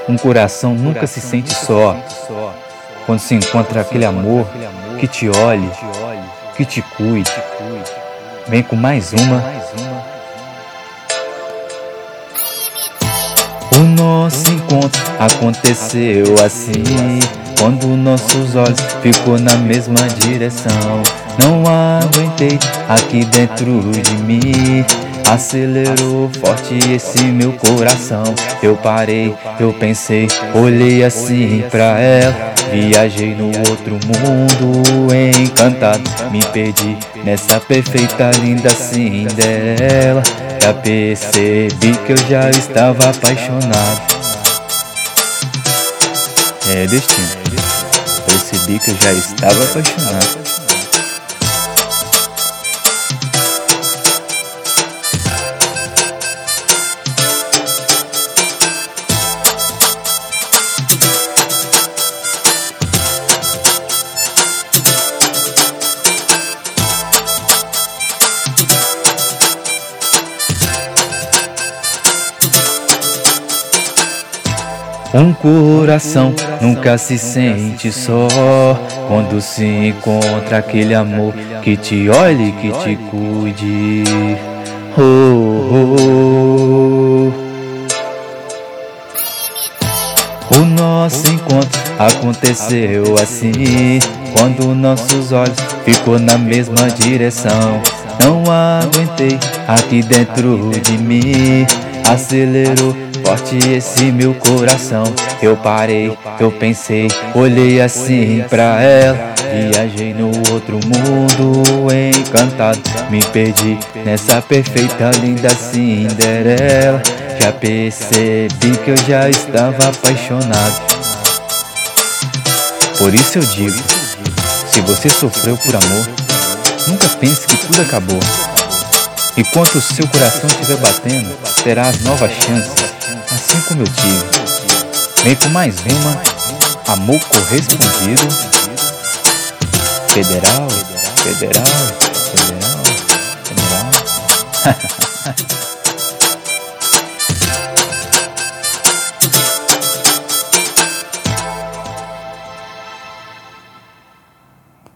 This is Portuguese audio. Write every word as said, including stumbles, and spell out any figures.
Um coração nunca se sente só quando se encontra aquele amor que te olhe, que te cuide. Vem com mais uma. O nosso encontro aconteceu assim, quando nossos olhos ficou na mesma direção. Não aguentei aqui dentro de mim, acelerou forte esse meu coração. Eu parei, eu pensei, olhei assim pra ela, viajei no outro mundo, encantado. Me perdi nessa perfeita, linda Cinderela. Já percebi que eu já estava apaixonado. É destino. Percebi que eu já estava apaixonado. Um coração nunca se sente só quando se encontra aquele amor que te olhe, que te cuide. Oh, oh, oh. O nosso encontro aconteceu assim, quando nossos olhos ficou na mesma direção. Não aguentei aqui dentro de mim, acelerou forte esse meu coração. Eu parei, eu pensei, olhei assim pra ela, viajei no outro mundo, encantado. Me perdi nessa perfeita, linda Cinderela. Já percebi que eu já estava apaixonado. Por isso eu digo, se você sofreu por amor, nunca pense que tudo acabou. Enquanto o seu coração estiver batendo, terá as novas chances, assim como eu tive. Vem com mais uma. Amor correspondido. Federal, federal, federal, federal.